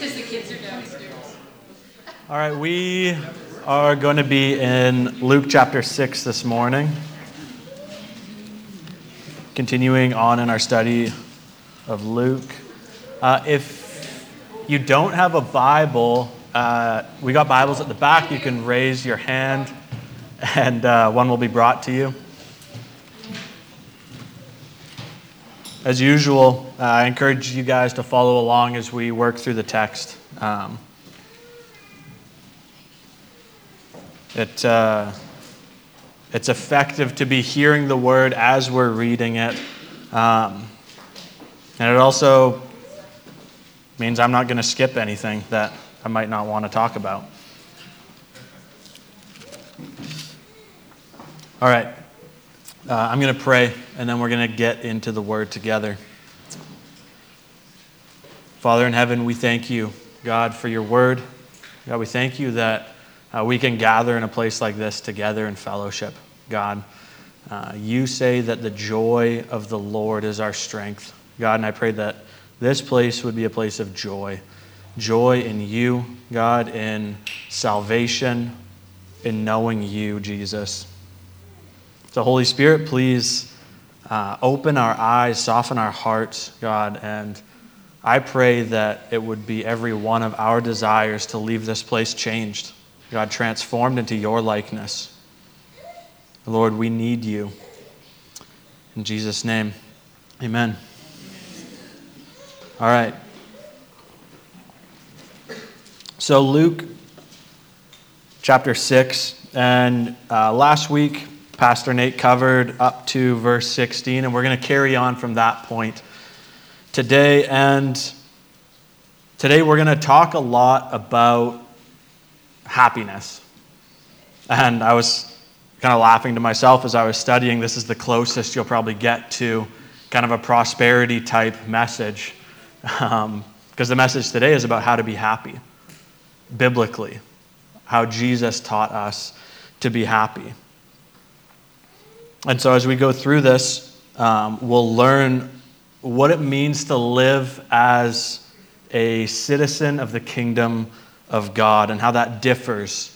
Because the kids are downstairs. All right, we are going to be in Luke chapter 6 this morning, continuing on in our study of Luke. If you don't have a Bible, we got Bibles at the back. You can raise your hand, and one will be brought to you. As usual, I encourage you guys to follow along as we work through the text. It's effective to be hearing the word as we're reading it. And it also means I'm not going to skip anything that I might not want to talk about. All right. I'm going to pray, and then we're going to get into the word together. Father in heaven, we thank you, God, for your word. God, we thank you that we can gather in a place like this together in fellowship. God, you say that the joy of the Lord is our strength. God, and I pray that this place would be a place of joy. Joy in you, God, in salvation, in knowing you, Jesus. So Holy Spirit, please open our eyes, soften our hearts, God, and I pray that it would be every one of our desires to leave this place changed, God, transformed into your likeness. Lord, we need you. In Jesus' name, amen. All right. So Luke chapter 6, and last week, Pastor Nate covered up to verse 16, and we're going to carry on from that point today. And today we're going to talk a lot about happiness. And I was kind of laughing to myself as I was studying. This is the closest you'll probably get to kind of a prosperity type message. Because the message today is about how to be happy, biblically, how Jesus taught us to be happy. And so as we go through this, we'll learn what it means to live as a citizen of the kingdom of God and how that differs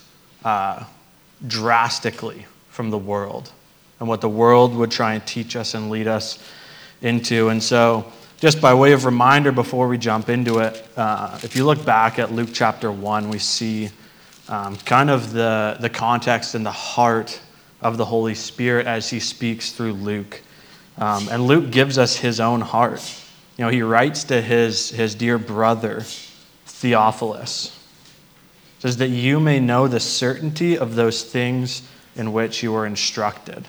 drastically from the world and what the world would try and teach us and lead us into. And so just by way of reminder before we jump into it, if you look back at Luke chapter 1, we see kind of the context and the heart of the Holy Spirit as he speaks through Luke. And Luke gives us his own heart. You know, he writes to his dear brother, Theophilus. Says that you may know the certainty of those things in which you were instructed.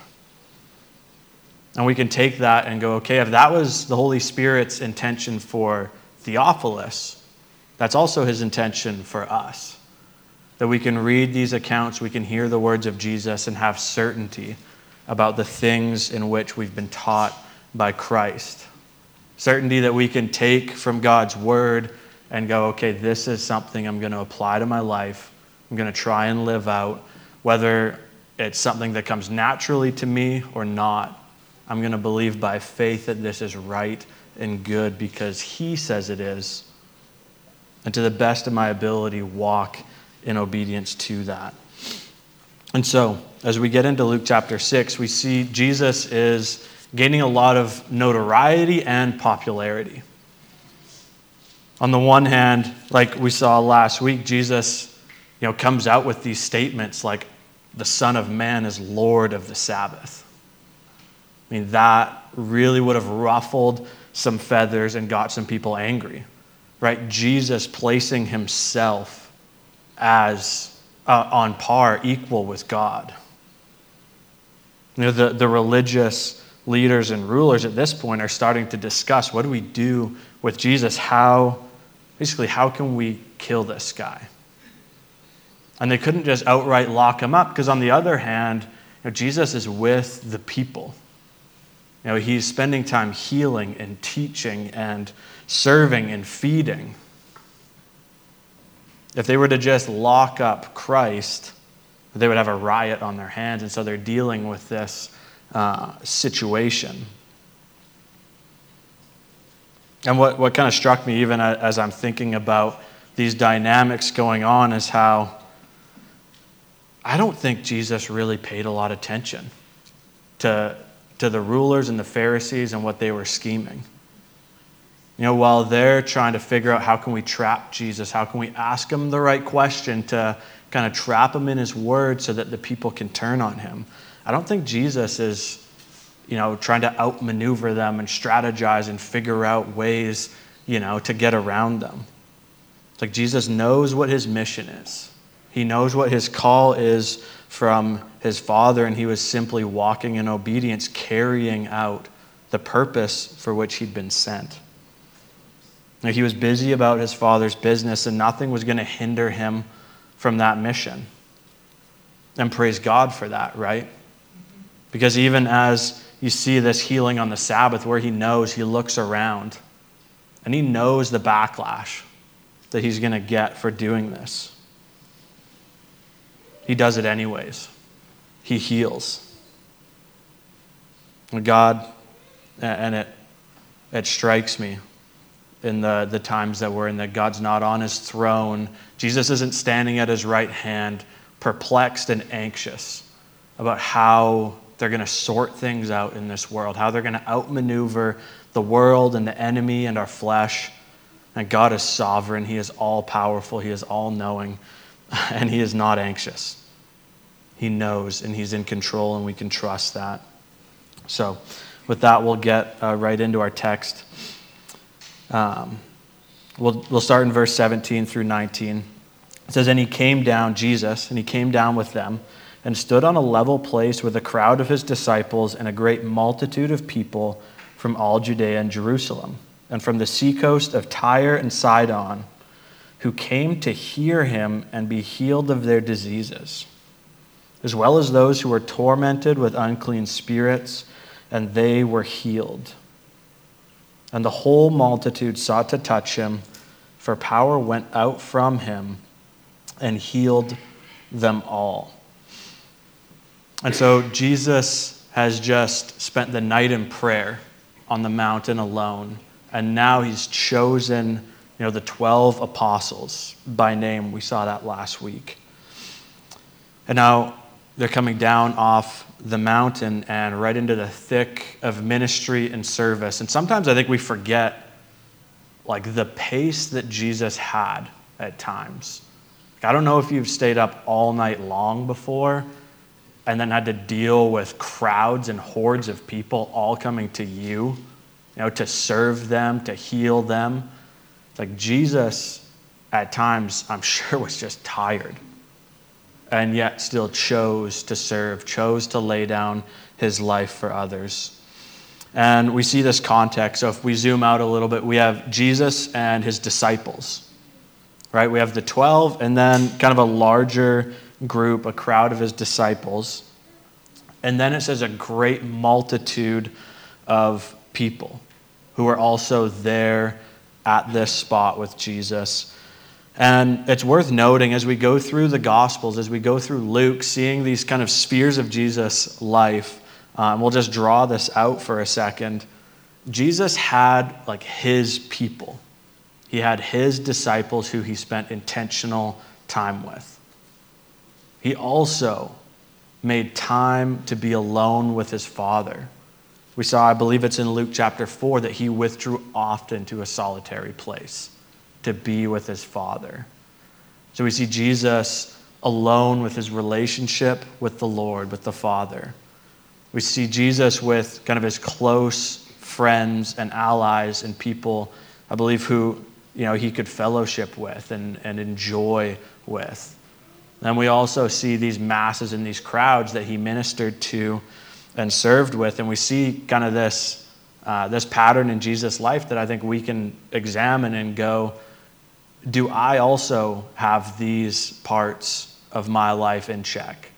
And we can take that and go, okay, if that was the Holy Spirit's intention for Theophilus, that's also his intention for us. That we can read these accounts, we can hear the words of Jesus and have certainty about the things in which we've been taught by Christ. Certainty that we can take from God's word and go, okay, this is something I'm going to apply to my life. I'm going to try and live out. Whether it's something that comes naturally to me or not, I'm going to believe by faith that this is right and good because he says it is. And to the best of my ability, walk in obedience to that. And so, as we get into Luke chapter 6, we see Jesus is gaining a lot of notoriety and popularity. On the one hand, like we saw last week, Jesus, comes out with these statements like, the Son of Man is Lord of the Sabbath. I mean, that really would have ruffled some feathers and got some people angry, right? Jesus placing himself as on par, equal with God. The religious leaders and rulers at this point are starting to discuss, what do we do with Jesus? How can we kill this guy? And they couldn't just outright lock him up, because on the other hand, Jesus is with the people. He's spending time healing and teaching and serving and feeding. If they were to just lock up Christ, they would have a riot on their hands. And so they're dealing with this situation. And what kind of struck me, even as I'm thinking about these dynamics going on is how I don't think Jesus really paid a lot of attention to the rulers and the Pharisees and what they were scheming. While they're trying to figure out how can we trap Jesus, how can we ask him the right question to kind of trap him in his word so that the people can turn on him. I don't think Jesus is, trying to outmaneuver them and strategize and figure out ways, to get around them. It's like Jesus knows what his mission is. He knows what his call is from his Father, and he was simply walking in obedience, carrying out the purpose for which he'd been sent. He was busy about his Father's business, and nothing was going to hinder him from that mission. And praise God for that, right? Because even as you see this healing on the Sabbath, where he knows, he looks around, and he knows the backlash that he's going to get for doing this. He does it anyways. He heals. And God, and it strikes me in the times that we're in, that God's not on his throne. Jesus isn't standing at his right hand, perplexed and anxious about how they're going to sort things out in this world, how they're going to outmaneuver the world and the enemy and our flesh. And God is sovereign. He is all-powerful. He is all-knowing. And he is not anxious. He knows, and he's in control, and we can trust that. So with that, we'll get right into our text. We'll start in verse 17 through 19. It says, "And he came down," Jesus, "and he came down with them, and stood on a level place with a crowd of his disciples and a great multitude of people from all Judea and Jerusalem, and from the seacoast of Tyre and Sidon, who came to hear him and be healed of their diseases, as well as those who were tormented with unclean spirits, and they were healed. And the whole multitude sought to touch him, for power went out from him and healed them all." And so Jesus has just spent the night in prayer on the mountain alone, and now he's chosen, the 12 apostles by name. We saw that last week. And now they're coming down off the mountain and right into the thick of ministry and service. And sometimes I think we forget, the pace that Jesus had at times. I don't know if you've stayed up all night long before and then had to deal with crowds and hordes of people all coming to you, to serve them, to heal them. Jesus, at times, I'm sure, was just tired, and yet still chose to serve, chose to lay down his life for others. And we see this context. So if we zoom out a little bit, we have Jesus and his disciples, right? We have the 12, and then kind of a larger group, a crowd of his disciples. And then it says a great multitude of people who are also there at this spot with Jesus. And it's worth noting, as we go through the Gospels, as we go through Luke, seeing these kind of spheres of Jesus' life, we'll just draw this out for a second. Jesus had his people. He had his disciples who he spent intentional time with. He also made time to be alone with his Father. We saw, I believe it's in Luke chapter 4, that he withdrew often to a solitary place to be with his Father. So we see Jesus alone with his relationship with the Lord, with the Father. We see Jesus with kind of his close friends and allies and people, I believe, who he could fellowship with and enjoy with. Then we also see these masses and these crowds that he ministered to and served with, and we see kind of this pattern in Jesus' life that I think we can examine and go, do I also have these parts of my life in check?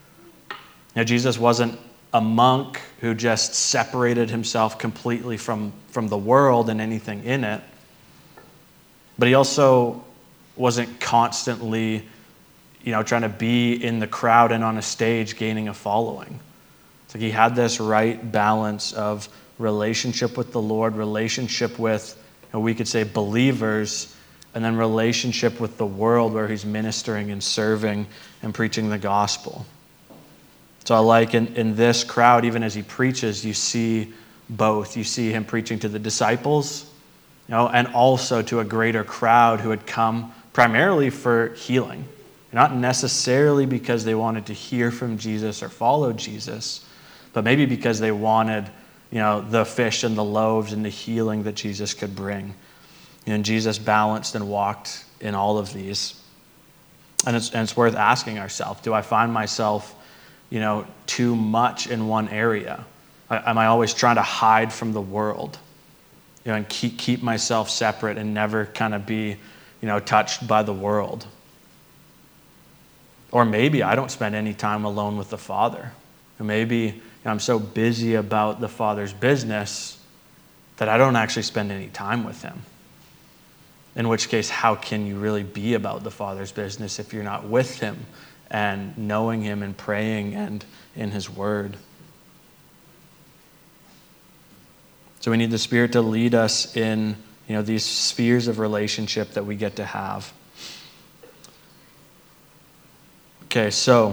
Jesus wasn't a monk who just separated himself completely from the world and anything in it, but he also wasn't constantly trying to be in the crowd and on a stage gaining a following. It's he had this right balance of relationship with the Lord, relationship with, we could say, believers, and then relationship with the world where he's ministering and serving and preaching the gospel. So I like in this crowd, even as he preaches, you see both. You see him preaching to the disciples, and also to a greater crowd who had come primarily for healing. Not necessarily because they wanted to hear from Jesus or follow Jesus, but maybe because they wanted, the fish and the loaves and the healing that Jesus could bring. And Jesus balanced and walked in all of these. And it's worth asking ourselves, do I find myself, too much in one area? Am I always trying to hide from the world, and keep myself separate and never kind of be, touched by the world? Or maybe I don't spend any time alone with the Father. Or maybe I'm so busy about the Father's business that I don't actually spend any time with him. In which case, how can you really be about the Father's business if you're not with him and knowing him and praying and in his word? So we need the Spirit to lead us in, these spheres of relationship that we get to have. Okay, so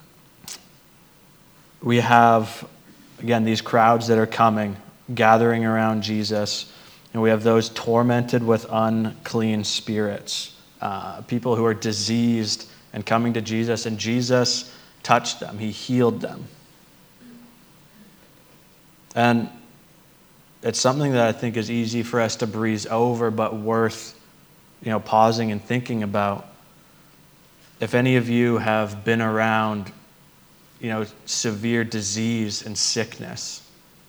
we have, again, these crowds that are coming, gathering around Jesus, and we have those tormented with unclean spirits, people who are diseased and coming to Jesus, and Jesus touched them. He healed them. And it's something that I think is easy for us to breeze over, but worth, pausing and thinking about. If any of you have been around, severe disease and sickness,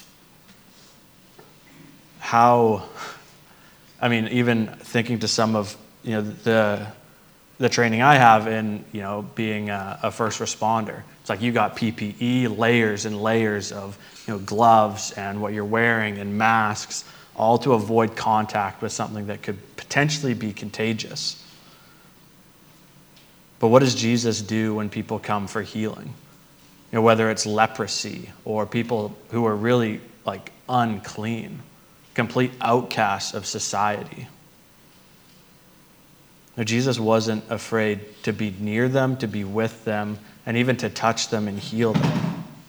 even thinking to some of, the training I have in, being a first responder. It's like you got PPE, layers and layers of, gloves and what you're wearing and masks, all to avoid contact with something that could potentially be contagious. But what does Jesus do when people come for healing? Whether it's leprosy or people who are really unclean, complete outcasts of society. Jesus wasn't afraid to be near them, to be with them, and even to touch them and heal them.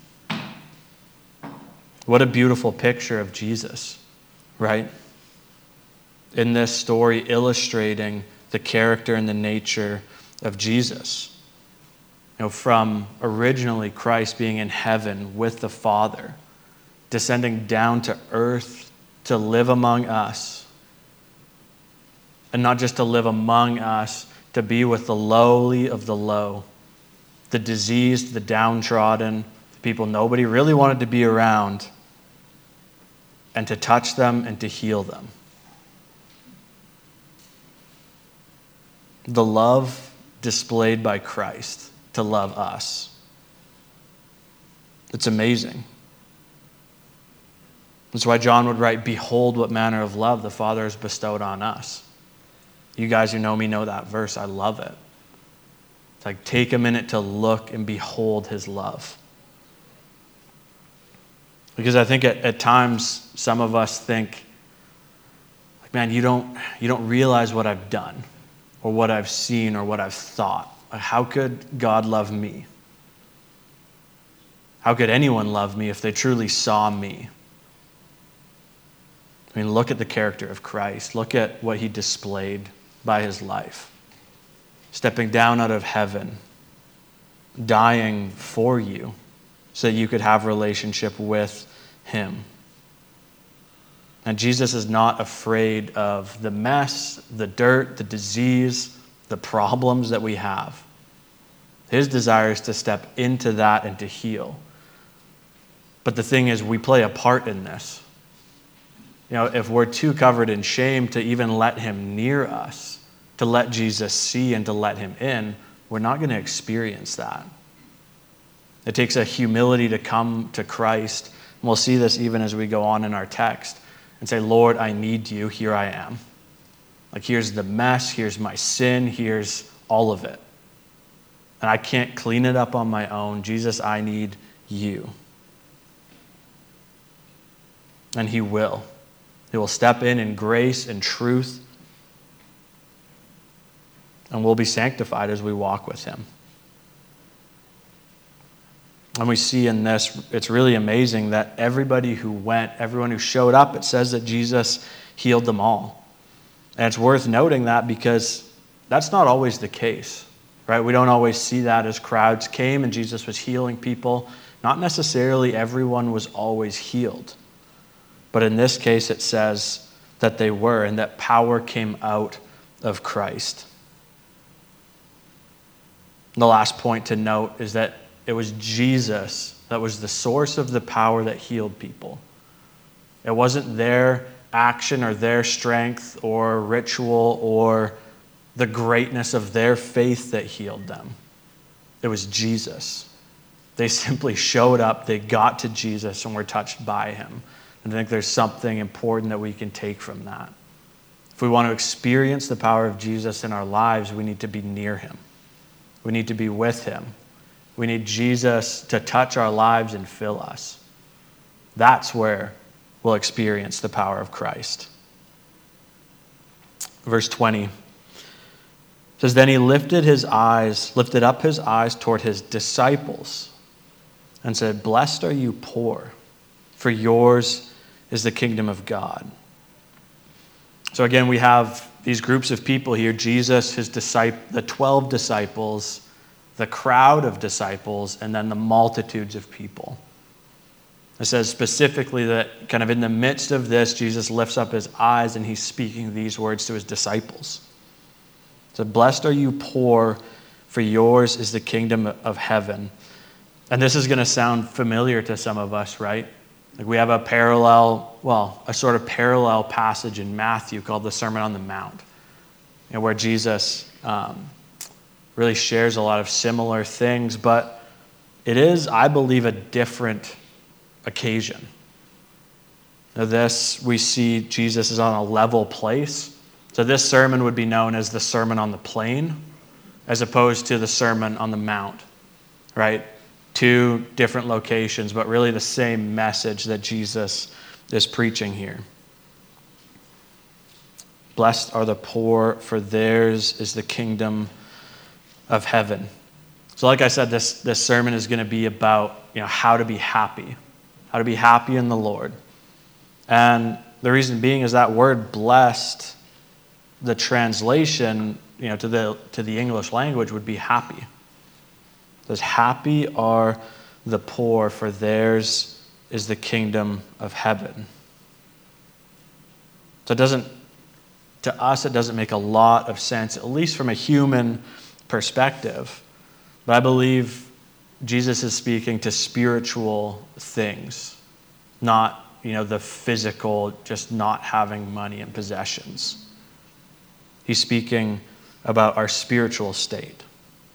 What a beautiful picture of Jesus, right? In this story, illustrating the character and the nature of Jesus. From originally Christ being in heaven with the Father, descending down to earth to live among us. And not just to live among us, to be with the lowly of the low, the diseased, the downtrodden, the people nobody really wanted to be around, and to touch them and to heal them. The love displayed by Christ to love us. It's amazing. That's why John would write, "Behold what manner of love the Father has bestowed on us." You guys who know me know that verse. I love it. It's like, take a minute to look and behold his love. Because I think at times some of us think, man, you don't realize what I've done or what I've seen or what I've thought. How could God love me? How could anyone love me if they truly saw me? Look at the character of Christ. Look at what he displayed by his life. Stepping down out of heaven, dying for you so that you could have relationship with him. And Jesus is not afraid of the mess, the dirt, the disease, the problems that we have. His desire is to step into that and to heal. But the thing is, we play a part in this. If we're too covered in shame to even let him near us, to let Jesus see and to let him in, we're not going to experience that. It takes a humility to come to Christ. And we'll see this even as we go on in our text and say, Lord, I need you. Here I am. Here's the mess. Here's my sin. Here's all of it. And I can't clean it up on my own. Jesus, I need you. And he will. He will step in grace and truth. and we'll be sanctified as we walk with him. And we see in this, it's really amazing that everybody who went, everyone who showed up, it says that Jesus healed them all. And it's worth noting that because that's not always the case, right? We don't always see that as crowds came and Jesus was healing people. Not necessarily everyone was always healed. But in this case, it says that they were, and that power came out of Christ. The last point to note is that it was Jesus that was the source of the power that healed people. It wasn't their action or their strength or ritual or the greatness of their faith that healed them. It was Jesus. They simply showed up, they got to Jesus, and were touched by him. And I think there's something important that we can take from that. If we want to experience the power of Jesus in our lives, we need to be near him. We need to be with him. We need Jesus to touch our lives and fill us. That's where we'll experience the power of Christ. Verse 20 says, "Then he lifted up his eyes toward his disciples and said, 'Blessed are you poor, for yours is the kingdom of God.'" So again, we have these groups of people here, Jesus, the 12 disciples, the crowd of disciples, and then the multitudes of people. It says specifically that kind of in the midst of this, Jesus lifts up his eyes and he's speaking these words to his disciples. It said, "Blessed are you poor, for yours is the kingdom of heaven." And this is going to sound familiar to some of us, right? Like we have a sort of parallel passage in Matthew called the Sermon on the Mount, where Jesus really shares a lot of similar things, but it is, I believe, a different occasion. Now this, we see Jesus is on a level place. So this sermon would be known as the Sermon on the Plain, as opposed to the Sermon on the Mount, right? Two different locations, but really the same message that Jesus is preaching here. Blessed are the poor, for theirs is the kingdom of heaven. So like I said, this sermon is going to be about how to be happy in the Lord. And the reason being is that word blessed, the translation to the English language would be happy. It says, "Happy are the poor, for theirs is the kingdom of heaven." So to us, it doesn't make a lot of sense, at least from a human perspective. But I believe Jesus is speaking to spiritual things, not, the physical, just not having money and possessions. He's speaking about our spiritual state.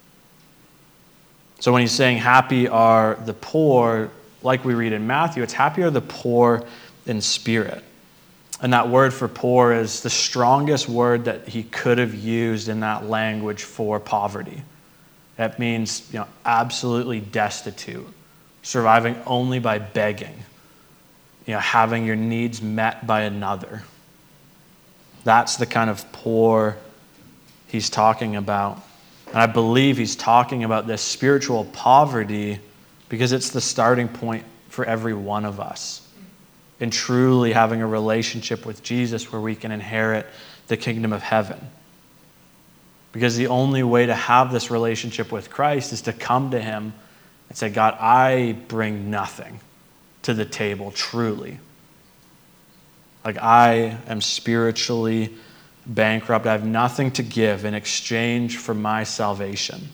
So when he's saying happy are the poor, like we read in Matthew, it's happy are the poor in spirit. And that word for poor is the strongest word that he could have used in that language for poverty. That means, absolutely destitute, surviving only by begging, having your needs met by another. That's the kind of poor he's talking about. And I believe he's talking about this spiritual poverty because it's the starting point for every one of us in truly having a relationship with Jesus where we can inherit the kingdom of heaven. Because the only way to have this relationship with Christ is to come to him and say, "God, I bring nothing to the table, truly. Like I am spiritually bankrupt. I have nothing to give in exchange for my salvation."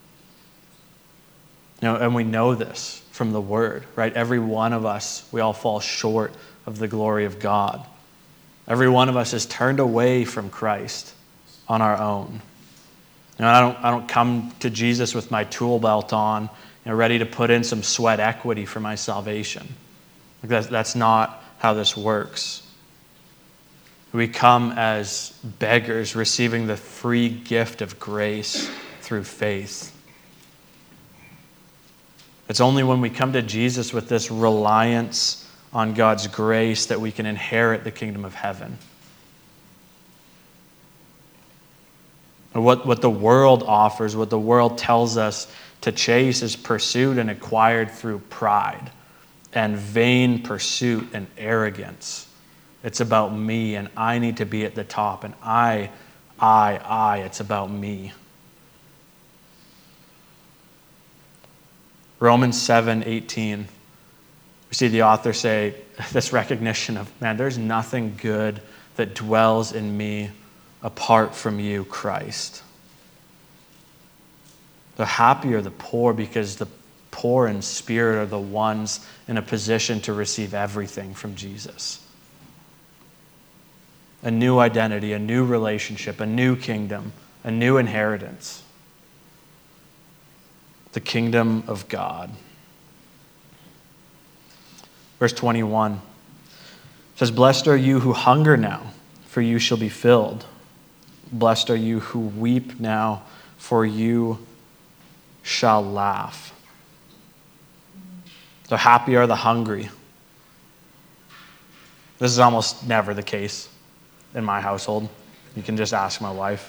And we know this from the Word, right? Every one of us, we all fall short of the glory of God. Every one of us has turned away from Christ on our own. I don't come to Jesus with my tool belt on, ready to put in some sweat equity for my salvation. That's not how this works. We come as beggars receiving the free gift of grace through faith. It's only when we come to Jesus with this reliance on God's grace that we can inherit the kingdom of heaven. What the world offers, what the world tells us to chase is pursued and acquired through pride and vain pursuit and arrogance. It's about me, and I need to be at the top, and I, it's about me. Romans 7:18. We see the author say this recognition of, man, there's nothing good that dwells in me apart from you, Christ. The happy are the poor, because the poor in spirit are the ones in a position to receive everything from Jesus. A new identity, a new relationship, a new kingdom, a new inheritance. The kingdom of God. Verse 21 says, "Blessed are you who hunger now, for you shall be filled. Blessed are you who weep now, for you shall laugh." So happy are the hungry. This is almost never the case in my household. You can just ask my wife.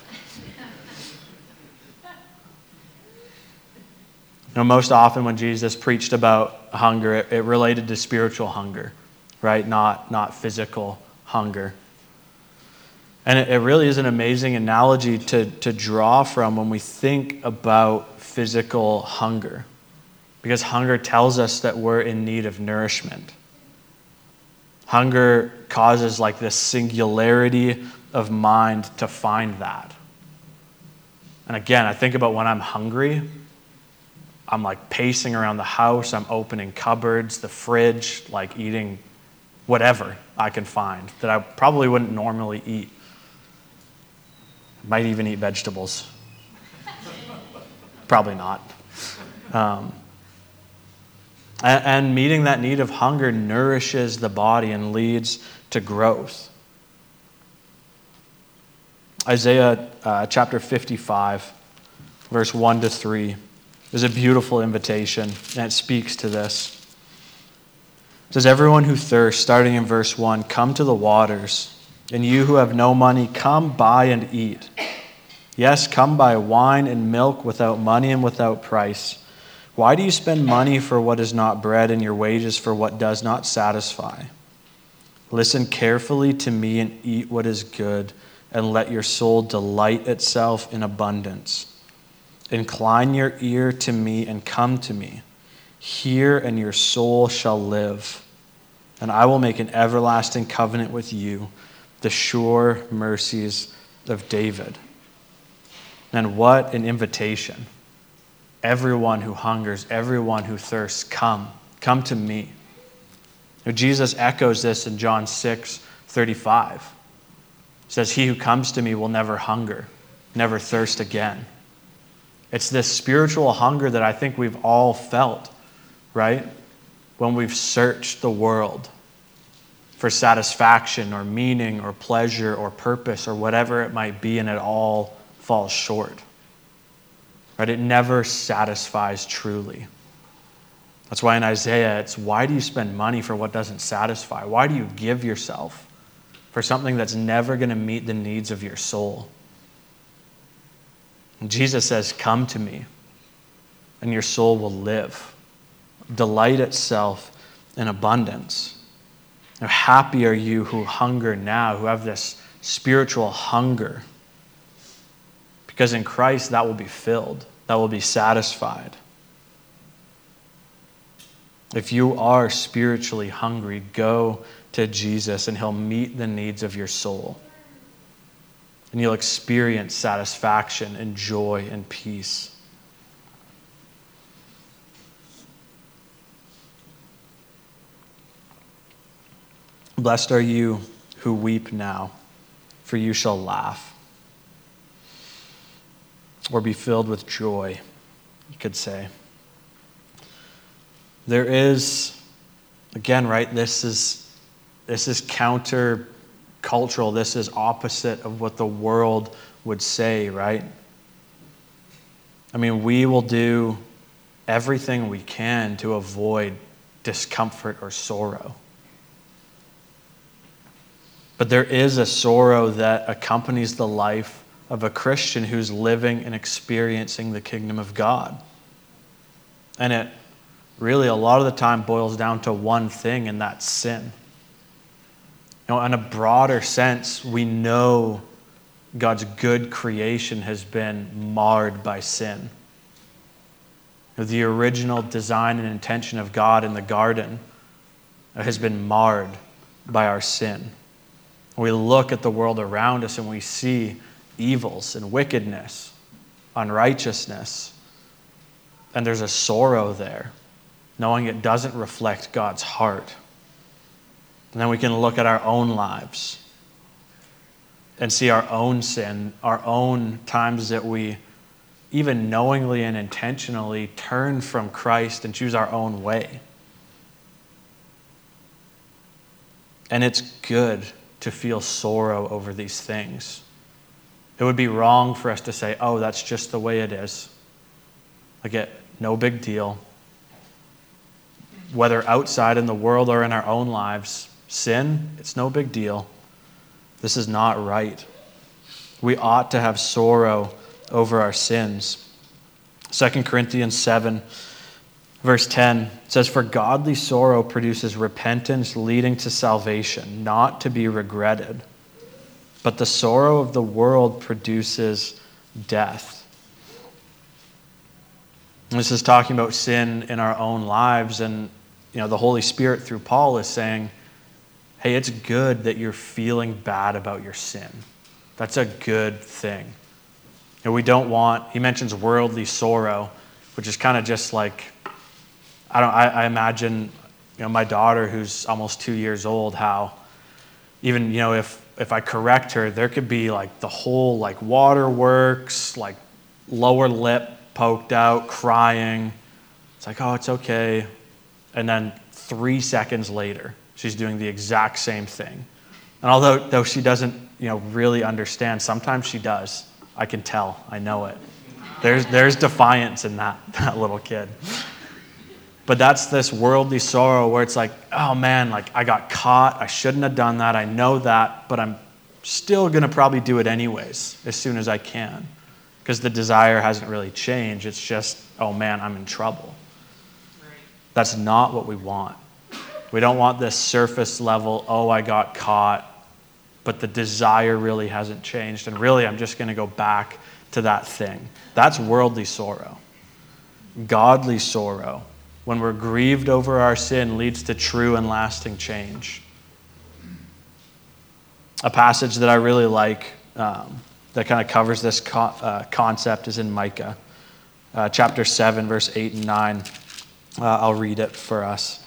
Most often when Jesus preached about hunger, it related to spiritual hunger, right? Not physical hunger. And it really is an amazing analogy to draw from when we think about physical hunger, because hunger tells us that we're in need of nourishment. Hunger causes like this singularity of mind to find that. And again, I think about when I'm hungry, I'm like pacing around the house, I'm opening cupboards, the fridge, like eating whatever I can find that I probably wouldn't normally eat. Might even eat vegetables. Probably not. And meeting that need of hunger nourishes the body and leads to growth. Isaiah chapter 55, verse 1-3, is a beautiful invitation, and it speaks to this. It says, "Everyone who thirsts," starting in verse 1, "come to the waters. And you who have no money, come buy and eat. Yes, come buy wine and milk without money and without price. Why do you spend money for what is not bread and your wages for what does not satisfy? Listen carefully to me and eat what is good, and let your soul delight itself in abundance. Incline your ear to me and come to me. Hear, and your soul shall live. And I will make an everlasting covenant with you, the sure mercies of David." And what an invitation. Everyone who hungers, everyone who thirsts, come to me. Now, Jesus echoes this in John 6:35. He says, "He who comes to me will never hunger, never thirst again." It's this spiritual hunger that I think we've all felt, right? When we've searched the world for satisfaction or meaning or pleasure or purpose or whatever it might be, and it all falls short. Right? It never satisfies truly. That's why in Isaiah it's, why do you spend money for what doesn't satisfy? Why do you give yourself for something that's never going to meet the needs of your soul? And Jesus says, "Come to me, and your soul will live. Delight itself in abundance." Now, happy are you who hunger now, who have this spiritual hunger. Because in Christ, that will be filled. That will be satisfied. If you are spiritually hungry, go to Jesus and he'll meet the needs of your soul. And you'll experience satisfaction and joy and peace. Blessed are you who weep now, for you shall laugh. Or be filled with joy, you could say. There is, again, right, this is counter-cultural. This is opposite of what the world would say, right? I mean, we will do everything we can to avoid discomfort or sorrow. But there is a sorrow that accompanies the life of a Christian who's living and experiencing the kingdom of God. And it really, a lot of the time, boils down to one thing, and that's sin. In a broader sense, we know God's good creation has been marred by sin. The original design and intention of God in the garden has been marred by our sin. We look at the world around us and we see evils and wickedness, unrighteousness, and there's a sorrow there, knowing it doesn't reflect God's heart. And then we can look at our own lives and see our own sin, our own times that we even knowingly and intentionally turn from Christ and choose our own way. And it's good to feel sorrow over these things. It would be wrong for us to say, oh, that's just the way it is. No big deal. Whether outside in the world or in our own lives, sin, it's no big deal. This is not right. We ought to have sorrow over our sins. 2 Corinthians 7, verse 10 says, "For godly sorrow produces repentance leading to salvation, not to be regretted. But the sorrow of the world produces death." And this is talking about sin in our own lives, and the Holy Spirit through Paul is saying, hey, it's good that you're feeling bad about your sin. That's a good thing. We don't want, he mentions worldly sorrow, which is kind of just like, I imagine, my daughter who's almost 2 years old, how even, if I correct her, there could be like the whole like waterworks, like lower lip poked out, crying. It's like, oh, it's okay. And then 3 seconds later, she's doing the exact same thing. And although she doesn't, really understand, sometimes she does. I can tell. I know it. There's defiance in that little kid. But that's this worldly sorrow where it's like, oh man, like I got caught. I shouldn't have done that. I know that, but I'm still going to probably do it anyways as soon as I can, because the desire hasn't really changed. It's just, oh man, I'm in trouble. Right. That's not what we want. We don't want this surface level, oh, I got caught, but the desire really hasn't changed. And really, I'm just going to go back to that thing. That's worldly sorrow. Godly sorrow, when we're grieved over our sin, leads to true and lasting change. A passage that I really like that kind of covers this concept is in Micah, chapter 7, verse 8 and 9. I'll read it for us.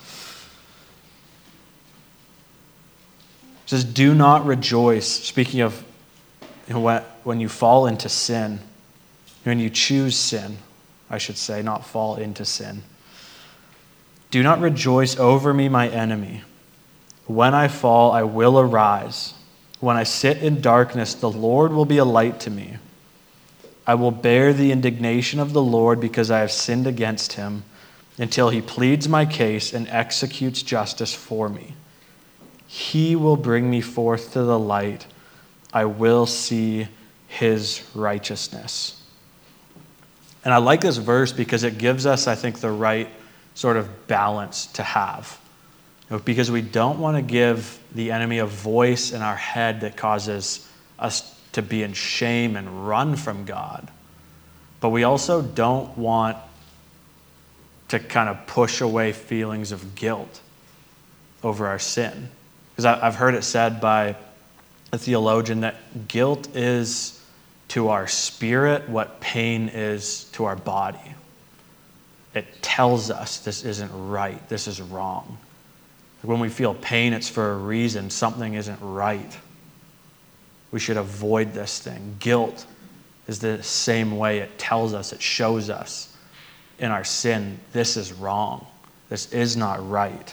It says, "Do not rejoice," speaking of when you fall into sin, when you choose sin, I should say, not fall into sin. "Do not rejoice over me, my enemy. When I fall, I will arise. When I sit in darkness, the Lord will be a light to me. I will bear the indignation of the Lord because I have sinned against him, until he pleads my case and executes justice for me. He will bring me forth to the light. I will see his righteousness." And I like this verse because it gives us, I think, the right sort of balance to have. Because we don't want to give the enemy a voice in our head that causes us to be in shame and run from God. But we also don't want to kind of push away feelings of guilt over our sin. Because I've heard it said by a theologian that guilt is to our spirit what pain is to our body. It tells us this isn't right, this is wrong. When we feel pain, it's for a reason. Something isn't right. We should avoid this thing. Guilt is the same way. It tells us, it shows us in our sin, this is wrong. This is not right.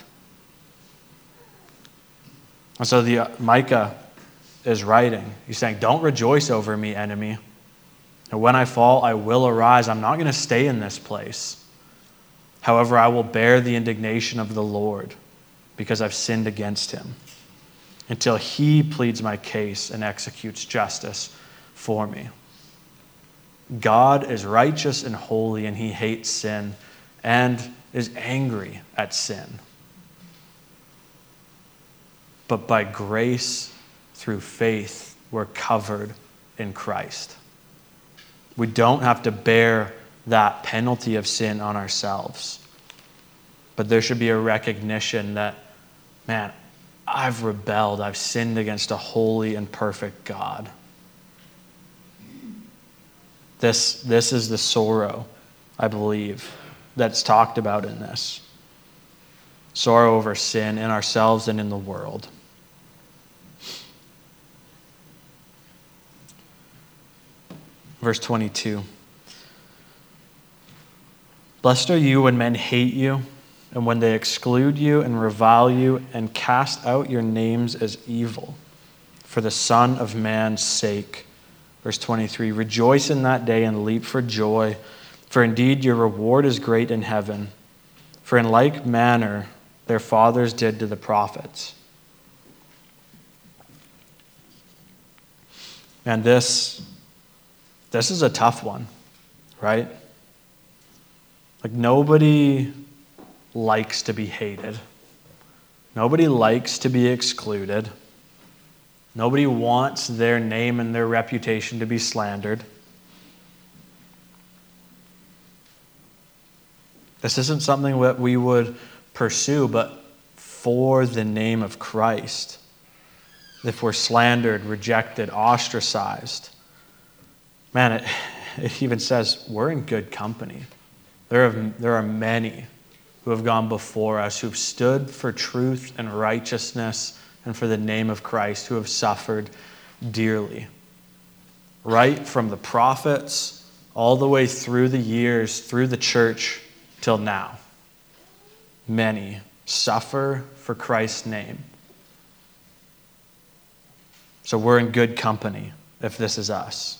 And so Micah is writing. He's saying, don't rejoice over me, enemy. And when I fall, I will arise. I'm not going to stay in this place. However, I will bear the indignation of the Lord because I've sinned against him, until he pleads my case and executes justice for me. God is righteous and holy, and he hates sin and is angry at sin. But by grace, through faith, we're covered in Christ. We don't have to bear that penalty of sin on ourselves. But there should be a recognition that, man, I've rebelled. I've sinned against a holy and perfect God. This is the sorrow, I believe, that's talked about in this. Sorrow over sin in ourselves and in the world. Verse 22. Blessed are you when men hate you, and when they exclude you and revile you and cast out your names as evil, for the Son of Man's sake. Verse 23. Rejoice in that day and leap for joy, for indeed your reward is great in heaven. For in like manner their fathers did to the prophets. And this is a tough one, right? Like, nobody likes to be hated. Nobody likes to be excluded. Nobody wants their name and their reputation to be slandered. This isn't something that we would pursue, but for the name of Christ. If we're slandered, rejected, ostracized, man, it even says we're in good company. There are many who have gone before us, who've stood for truth and righteousness and for the name of Christ, who have suffered dearly. Right from the prophets all the way through the years, through the church till now. Many suffer for Christ's name. So we're in good company if this is us.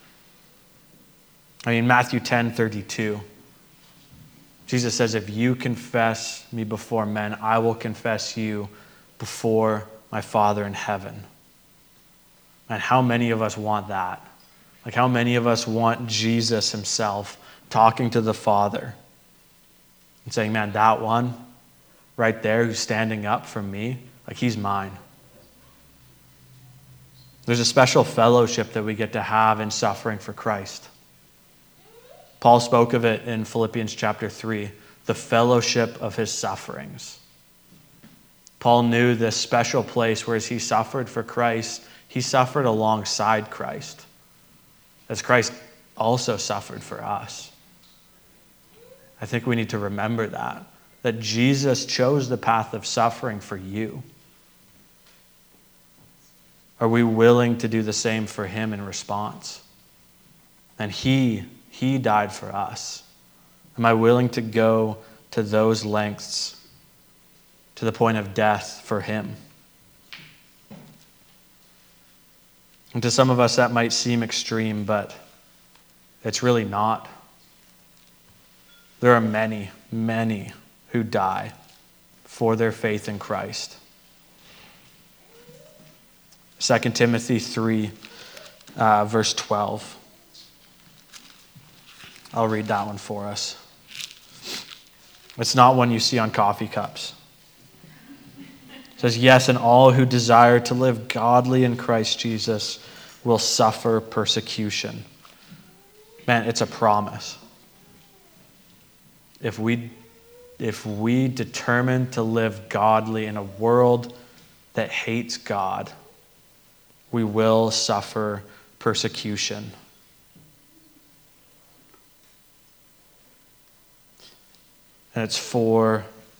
I mean, Matthew 10:32. Jesus says, if you confess me before men, I will confess you before my Father in heaven. And how many of us want that? Like, how many of us want Jesus himself talking to the Father and saying, man, that one right there who's standing up for me, like, he's mine. There's a special fellowship that we get to have in suffering for Christ. Paul spoke of it in Philippians chapter 3, the fellowship of his sufferings. Paul knew this special place where as he suffered for Christ, he suffered alongside Christ, as Christ also suffered for us. I think we need to remember that Jesus chose the path of suffering for you. Are we willing to do the same for him in response? And he died for us. Am I willing to go to those lengths, to the point of death for him? And to some of us that might seem extreme, but it's really not. There are many, many who die for their faith in Christ. 2 Timothy 3, verse 12. I'll read that one for us. It's not one you see on coffee cups. It says, yes, and all who desire to live godly in Christ Jesus will suffer persecution. Man, it's a promise. If we determine to live godly in a world that hates God, we will suffer persecution. And it's for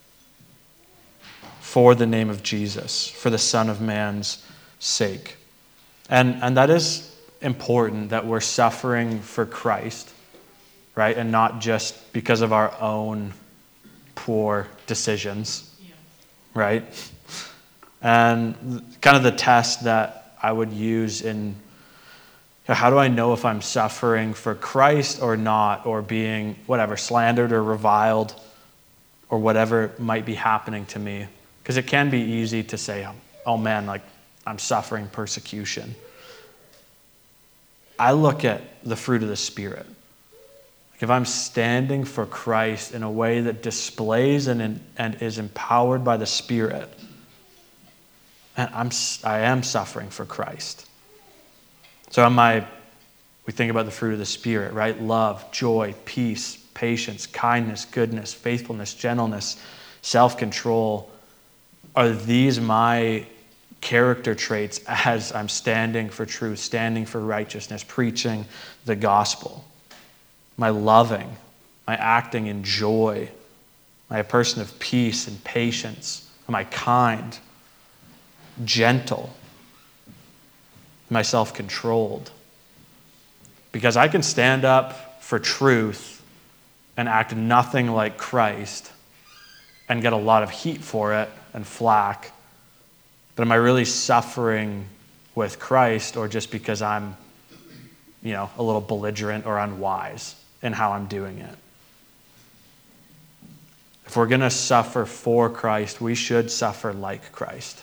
the name of Jesus, for the Son of Man's sake. And that is important, that we're suffering for Christ, right? And not just because of our own poor decisions, right? And kind of the test that I would use in how do I know if I'm suffering for Christ or not, or being whatever, slandered or reviled, or whatever might be happening to me. Because it can be easy to say, oh man, like, I'm suffering persecution. I look at the fruit of the Spirit. Like if I'm standing for Christ in a way that displays and is empowered by the Spirit, and I am suffering for Christ. So we think about the fruit of the Spirit, right? Love, joy, peace, patience, kindness, goodness, faithfulness, gentleness, self-control. Are these my character traits as I'm standing for truth, standing for righteousness, preaching the gospel? Am I loving? Am I acting in joy? Am I a person of peace and patience? Am I kind? Gentle? Am I self-controlled? Because I can stand up for truth and act nothing like Christ and get a lot of heat for it and flack. But am I really suffering with Christ, or just because I'm, a little belligerent or unwise in how I'm doing it? If we're going to suffer for Christ, we should suffer like Christ.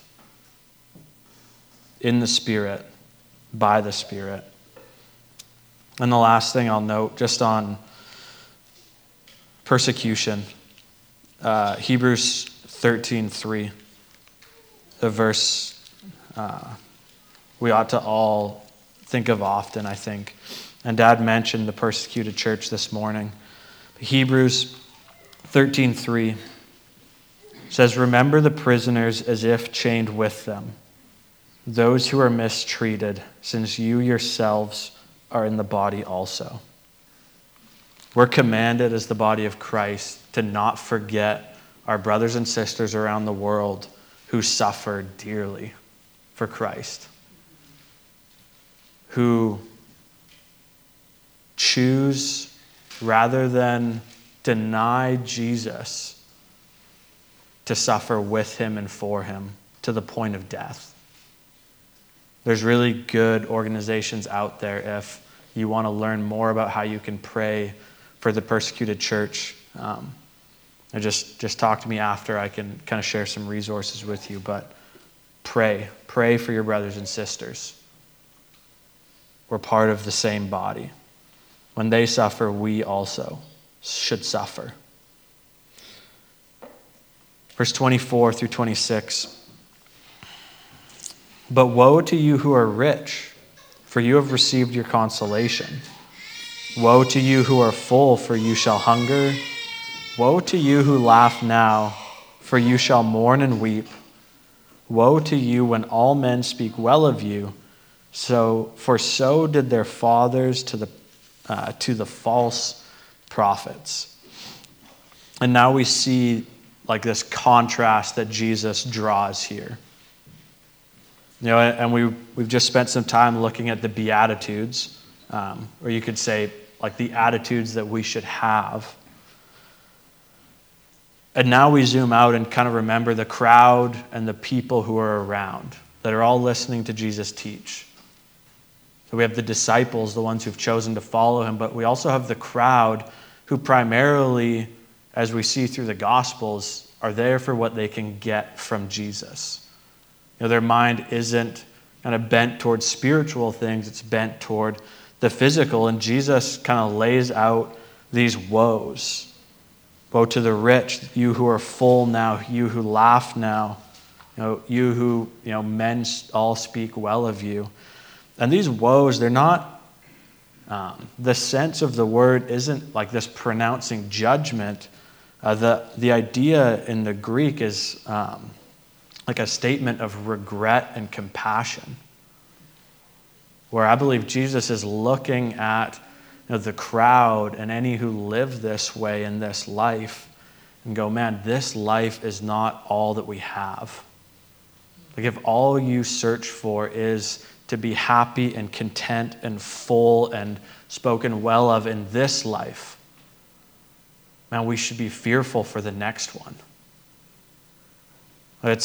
In the Spirit, by the Spirit. And the last thing I'll note, just on persecution, Hebrews 13:3, a verse we ought to all think of often, I think. And Dad mentioned the persecuted church this morning. Hebrews 13:3 says, "Remember the prisoners as if chained with them, those who are mistreated, since you yourselves are in the body also." We're commanded as the body of Christ to not forget our brothers and sisters around the world who suffer dearly for Christ, who choose, rather than deny Jesus, to suffer with him and for him to the point of death. There's really good organizations out there if you want to learn more about how you can pray for the persecuted church. Just talk to me after. I can kind of share some resources with you, but pray for your brothers and sisters. We're part of the same body. When they suffer, we also should suffer. Verse 24 through 26. "But woe to you who are rich, for you have received your consolation. Woe to you who are full, for you shall hunger. Woe to you who laugh now, for you shall mourn and weep. Woe to you when all men speak well of you, for so did their fathers to the false prophets." And now we see like this contrast that Jesus draws here. And we've just spent some time looking at the Beatitudes, or you could say like the attitudes that we should have. And now we zoom out and kind of remember the crowd and the people who are around that are all listening to Jesus teach. So we have the disciples, the ones who've chosen to follow him, but we also have the crowd who primarily, as we see through the Gospels, are there for what they can get from Jesus. Their mind isn't kind of bent towards spiritual things, it's bent toward the physical. And Jesus kind of lays out these woes. Woe to the rich, you who are full now, you who laugh now, you who, men all speak well of you. And these woes, they're not, the sense of the word isn't like this pronouncing judgment. The idea in the Greek is like a statement of regret and compassion, where I believe Jesus is looking at the crowd and any who live this way in this life and go, man, this life is not all that we have. Like if all you search for is to be happy and content and full and spoken well of in this life, man, we should be fearful for the next one. I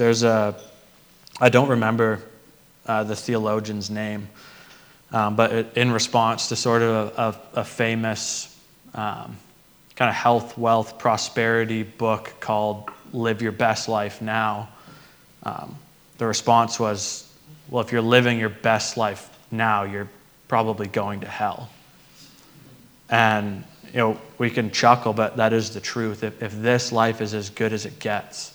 don't remember the theologian's name, but in response to sort of a famous kind of health, wealth, prosperity book called Live Your Best Life Now, the response was, well, if you're living your best life now, you're probably going to hell. And, we can chuckle, but that is the truth. If this life is as good as it gets,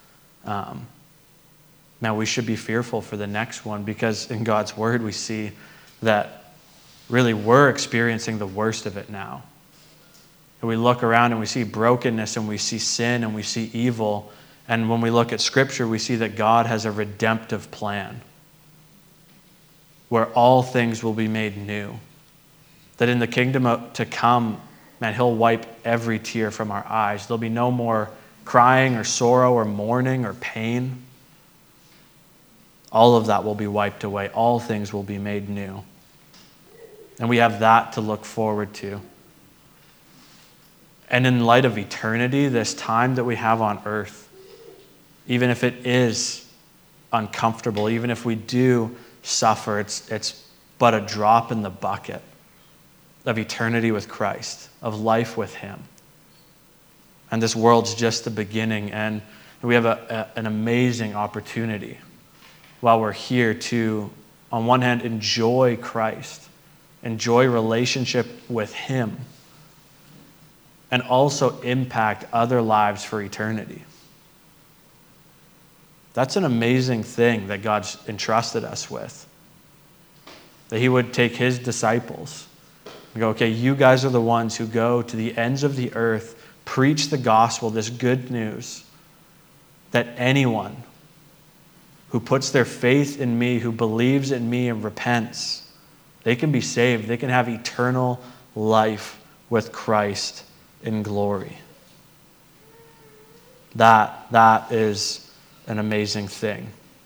now we should be fearful for the next one, because in God's word we see that really we're experiencing the worst of it now. And we look around and we see brokenness and we see sin and we see evil. And when we look at Scripture, we see that God has a redemptive plan where all things will be made new. That in the kingdom to come, man, He'll wipe every tear from our eyes. There'll be no more crying or sorrow or mourning or pain. All of that will be wiped away. All things will be made new. And we have that to look forward to. And in light of eternity, this time that we have on earth, even if it is uncomfortable, even if we do suffer, it's but a drop in the bucket of eternity with Christ, of life with Him. And this world's just the beginning, and we have an amazing opportunity while we're here to, on one hand, enjoy Christ, enjoy relationship with Him, and also impact other lives for eternity. That's an amazing thing that God's entrusted us with. That He would take His disciples and go, okay, you guys are the ones who go to the ends of the earth, preach the gospel, this good news, that anyone who puts their faith in me, who believes in me and repents, they can be saved. They can have eternal life with Christ in glory. That is an amazing thing.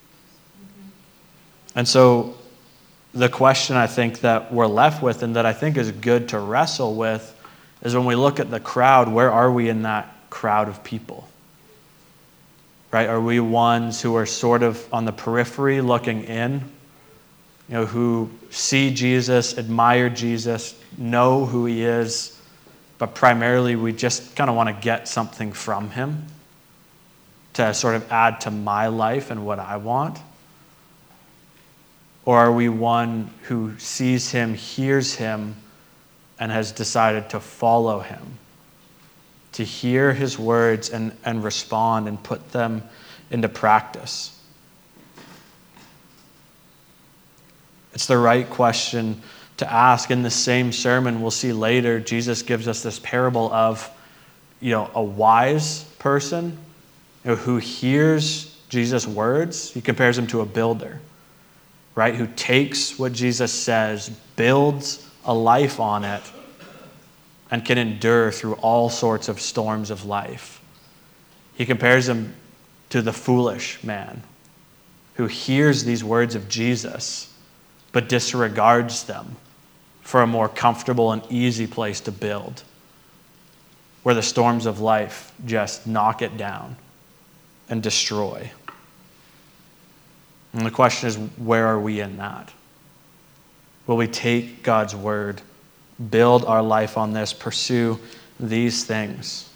And so the question I think that we're left with, and that I think is good to wrestle with, is when we look at the crowd, where are we in that crowd of people? Right? Are we ones who are sort of on the periphery looking in, who see Jesus, admire Jesus, know who He is, but primarily we just kind of want to get something from Him to sort of add to my life and what I want? Or are we one who sees Him, hears Him, and has decided to follow Him, to hear His words and respond and put them into practice? It's the right question to ask. In the same sermon, we'll see later, Jesus gives us this parable of, a wise person who hears Jesus' words. He compares him to a builder, right? Who takes what Jesus says, builds a life on it, and can endure through all sorts of storms of life. He compares him to the foolish man who hears these words of Jesus but disregards them for a more comfortable and easy place to build, where the storms of life just knock it down and destroy. And the question is, where are we in that? Will we take God's word, build our life on this, pursue these things?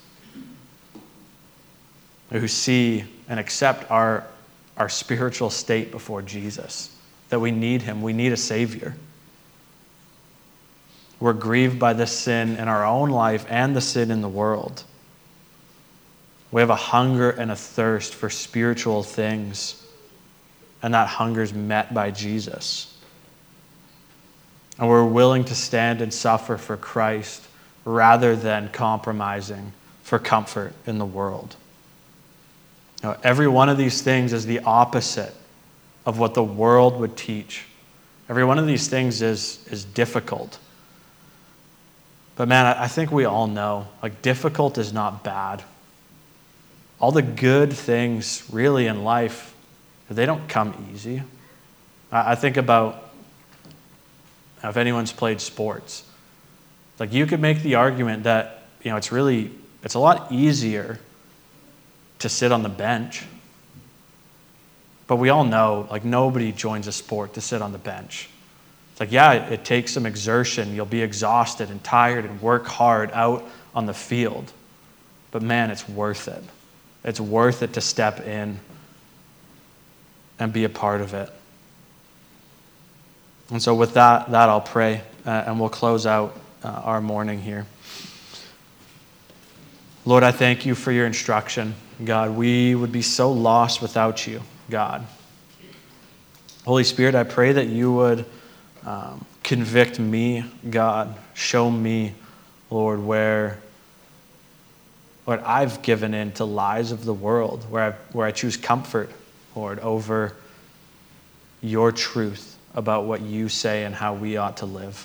Who see and accept our spiritual state before Jesus, that we need Him, we need a Savior. We're grieved by the sin in our own life and the sin in the world. We have a hunger and a thirst for spiritual things, and that hunger is met by Jesus. And we're willing to stand and suffer for Christ rather than compromising for comfort in the world. Now, every one of these things is the opposite of what the world would teach. Every one of these things is difficult. But man, I think we all know, difficult is not bad. All the good things really in life, they don't come easy. I think about if anyone's played sports. You could make the argument that, it's a lot easier to sit on the bench. But we all know, nobody joins a sport to sit on the bench. It's it takes some exertion. You'll be exhausted and tired and work hard out on the field. But man, it's worth it. It's worth it to step in and be a part of it. And so with that I'll pray, and we'll close out our morning here. Lord, I thank you for your instruction. God, we would be so lost without you, God. Holy Spirit, I pray that you would convict me, God. Show me, Lord, where I've given in to lies of the world, where I choose comfort, Lord, over your truth about what you say and how we ought to live.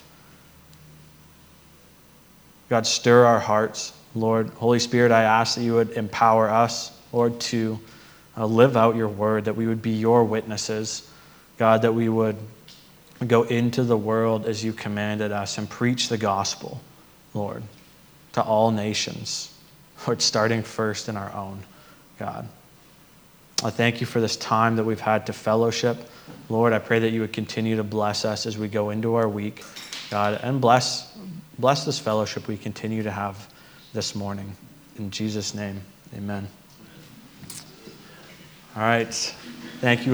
God, stir our hearts, Lord. Holy Spirit, I ask that you would empower us, Lord, to live out your word, that we would be your witnesses, God, that we would go into the world as you commanded us and preach the gospel, Lord, to all nations, Lord, starting first in our own, God. I thank you for this time that we've had to fellowship. Lord, I pray that you would continue to bless us as we go into our week, God, and bless this fellowship we continue to have this morning. In Jesus' name, amen. All right. Thank you.